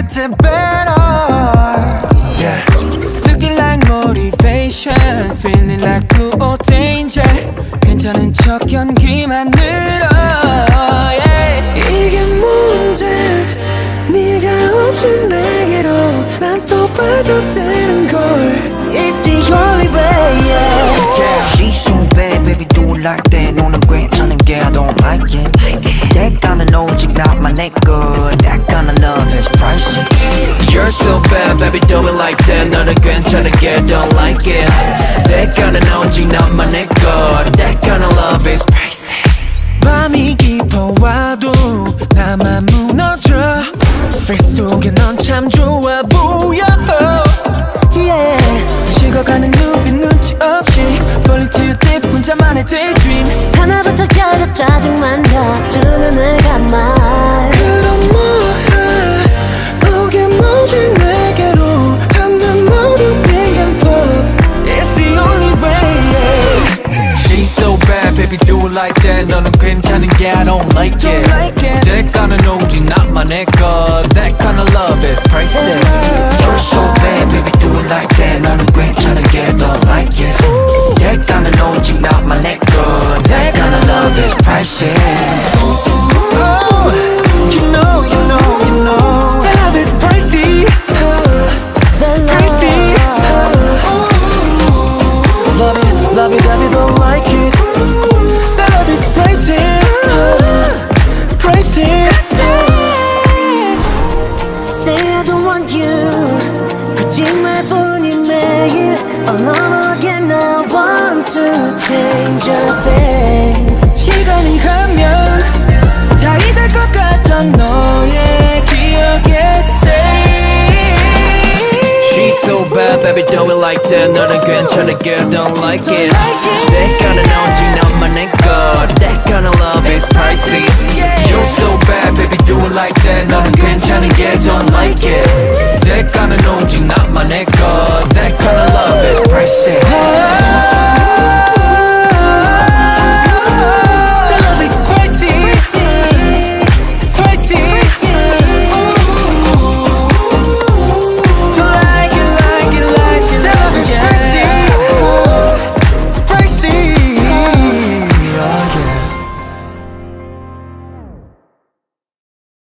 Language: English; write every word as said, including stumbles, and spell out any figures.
끝에 better. Yeah. Looking like motivation, feeling like blue or danger. 괜찮은 척 연기만 늘어. Yeah. 이게 문제. 네가 없인 내게로 난 또 빠져드는 걸. It's the only way. Yeah. Yeah. She's so bad, baby, do it like that. 너는 괜찮은 게 I don't like it. That kind of 오직 나만 내 것. That kind of love is pricey. You're so bad, baby, do it like that. 너는 괜찮은 게 I don't like it. That kind of 오직 나만 내 것. That kind of love is pricey. 밤이 깊어와도 나만 무너져. Face 속에 넌 참 좋아 보여. Yeah. 식어가는 눈빛 눈치 없이 Falling to your deep 혼자만의 daydream. 하나부터 열려 짜증만 나 두 눈을 감아. 그럼 뭐해 오게 모진 내게로 닿는 모든 big and love. It's the only way. Yeah. She's so bad, baby, do it like that. 너는 괜찮은 게 I don't like it. Don't like it. That kind of 오직 나만 내 것. That kind of love is pricey. You're so bad, baby, do it like that. 너는 괜찮은 게 I don't like it. That kind of 오직 나만 내 것. That kind of love is pricey. Oh, you know, you know, you know. That love is pricey. Pricey. Love it, love it, love it, don't like it. That love is pricey. Pricey. Say I don't want you. 거짓말뿐인 매일. All over again I want to change your thing. 시간이 가면 다 잊을 것 같던 너의 기억에 stay. She's so bad, baby, do it like that. 너는 괜찮은 게 I don't like it. That kind of 오직 나만 내 것. That kind of love is pricey. You're so bad, baby, do it like that. 너는 괜찮은 게 I don't like it. That kind of 오직 나만 내 것. That kind of love is pricey.